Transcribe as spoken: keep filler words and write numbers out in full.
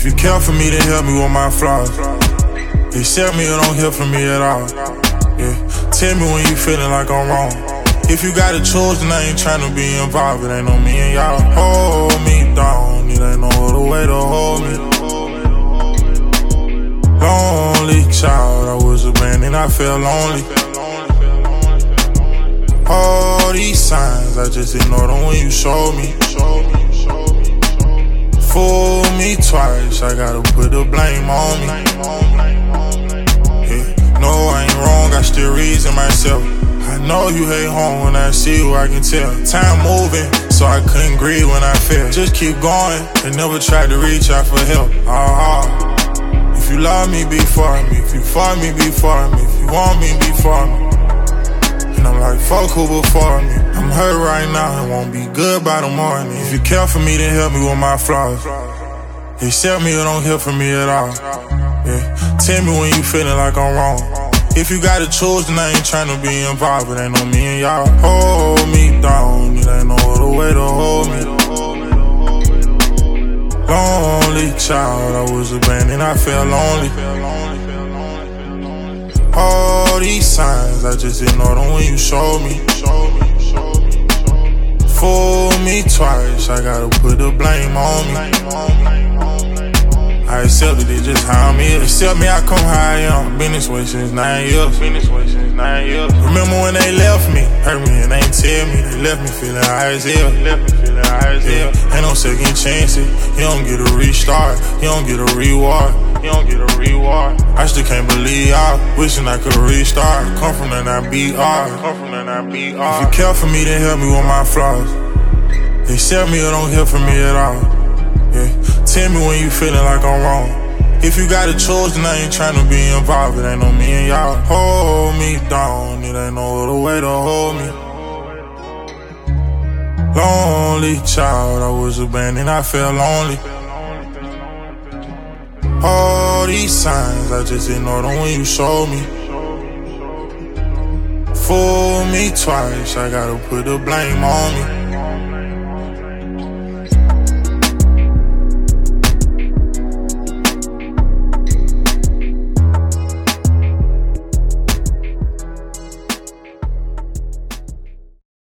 If you care for me, then help me with my flaws. Accept me or don't hear from me at all. Yeah, tell me when you feeling like I'm wrong. If you gotta choose, then I ain't tryna be involved. It ain't no me and y'all. Hold me down, it ain't no other way to hold me. Lonely child, I was abandoned, I felt lonely. All these signs, I just ignored them when you showed me. Fool me twice, I gotta put the blame on me. Yeah, no, I ain't wrong, I still reason myself. I know you hate home when I see you, I can tell. Time moving, so I couldn't grieve when I fell. Just keep going, and never tried to reach out for help. Uh-huh. If you love me, be for me. If you for me, be for me. If you want me, be for me. And I'm like, fuck who before me. I'm hurt right now, it won't be good by the morning. If you care for me, then help me with my flaws. Accept me or don't hear from me at all. Yeah, tell me when you feeling like I'm wrong. If you gotta choose, then I ain't tryna be involved. It ain't no me and y'all. Hold me down, it ain't no other way to hold me. Lonely child, I was abandoned, I felt lonely. All these signs, I just ignored them when you showed me. Fool me twice, I gotta put the blame on me. I accepted it just how I'm here. Accept me, I come how I am. Been this way since nine years. Been this way since nine years. Remember when they left me, hurt me and they ain't tell me. They left me feeling high as hell. Left me feeling high as hell. Ain't no second chances. You don't get a restart. You don't get a reward. You don't get a reward. I still can't believe y'all. Wishing I could restart. Come from the I B R. Come from the I B R. If you care for me, then help me with my flaws. Accept me or don't hear from me at all. Yeah, tell me when you feeling like I'm wrong. If you gotta choose, then I ain't tryna be involved. It ain't no me and y'all. Hold me down, it ain't no other way to hold me. Lonely child, I was abandoned, I felt lonely. All these signs, I just ignored them when you showed me. Fool me twice, I gotta put the blame on me.